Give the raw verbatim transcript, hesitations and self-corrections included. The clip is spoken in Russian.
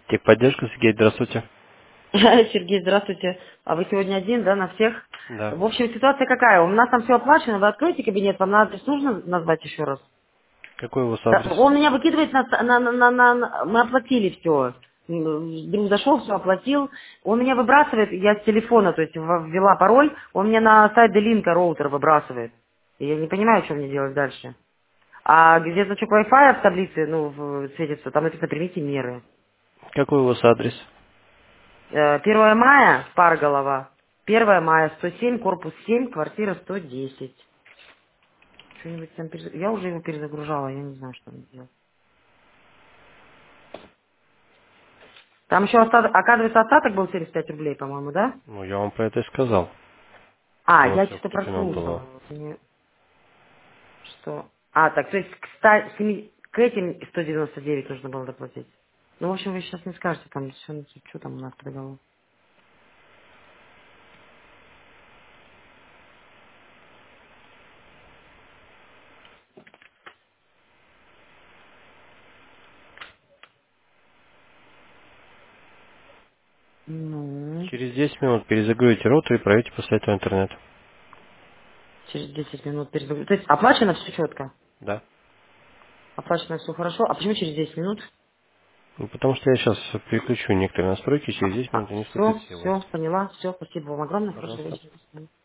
Техподдержка, Сергей, здравствуйте. Сергей, здравствуйте. А вы сегодня один, да, на всех? Да. В общем, ситуация какая? У нас там все оплачено, вы откроете кабинет, вам адрес нужно назвать еще раз? Какой у вас Да, адрес? он меня выкидывает на, на, на, на- на- на- мы оплатили все. Друг зашел, все оплатил. Он меня выбрасывает, я с телефона, то есть в- ввела пароль, он меня на сайт Делинка роутер выбрасывает. И я не понимаю, что мне делать дальше. А где значок Wi-Fi в таблице, ну, в- светится, там написано «Примите меры». Какой у вас адрес? Э, первое мая, Парголова. Первое мая, сто семь, корпус семь, квартира сто десять. Что-нибудь там перез- Я уже его перезагружала, я не знаю, что мне делать. Там еще остаток, оказывается, остаток был семьдесят пять рублей, по-моему, да? Ну, я вам про это и сказал. А, Там я все что-то куплено было. прослушала. Не- Что? А, так, то есть к, ста- семи- к этим сто девяносто девять нужно было доплатить. Ну, в общем, вы сейчас не скажете, там, что, что там у нас по договору. Ну, Через десять минут перезагрузите роутер и проверьте после этого интернет. через десять минут перезагрузить. То есть оплачено все четко? Да. Оплачено все хорошо. А почему через десять минут? Ну, потому что я сейчас переключу некоторые настройки, через десять минут они вступят Все, в силу. все, поняла, все, спасибо вам огромное, хорошего Пожалуйста. вечера.